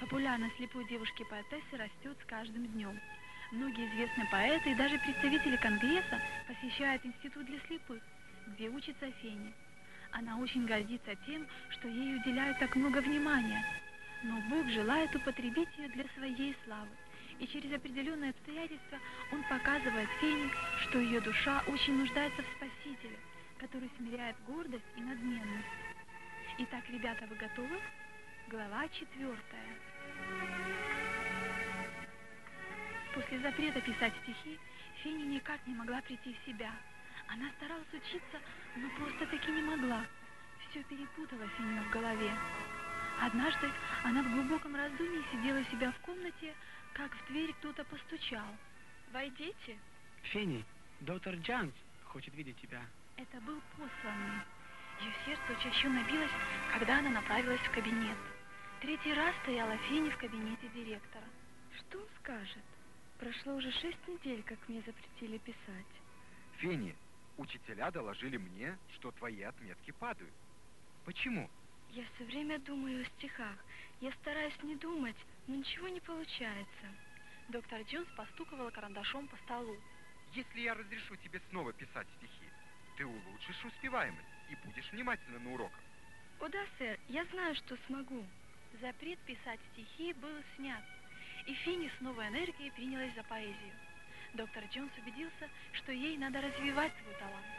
Популярность слепой девушки-поэтессы растет с каждым днем. Многие известные поэты и даже представители Конгресса посещают институт для слепых, где учится Феня. Она очень гордится тем, что ей уделяют так много внимания. Но Бог желает употребить ее для своей славы. И через определенные обстоятельства Он показывает Фене, что ее душа очень нуждается в Спасителе, который смиряет гордость и надменность. Итак, ребята, вы готовы? Глава 4. После запрета писать стихи Феня никак не могла прийти в себя. Она старалась учиться, но просто-таки не могла. Все перепутала Феня в голове. Однажды она в глубоком раздумье сидела у себя в комнате, как в дверь кто-то постучал. «Войдите!» Фенни, доктор Джонс хочет видеть тебя. Это был посланный. Ее сердце учащенно билось, когда она направилась в кабинет. Третий раз стояла Феня в кабинете директора. Что он скажет? Прошло уже 6 недель, как мне запретили писать. Фенни, учителя доложили мне, что твои отметки падают. Почему? Я все время думаю о стихах. Я стараюсь не думать, но ничего не получается. Доктор Джонс постуковала карандашом по столу. Если я разрешу тебе снова писать стихи, ты улучшишь успеваемость и будешь внимательна на уроках. О да, сэр, я знаю, что смогу. Запрет писать стихи был снят, и Фенни с новой энергией принялась за поэзию. Доктор Джонс убедился, что ей надо развивать свой талант.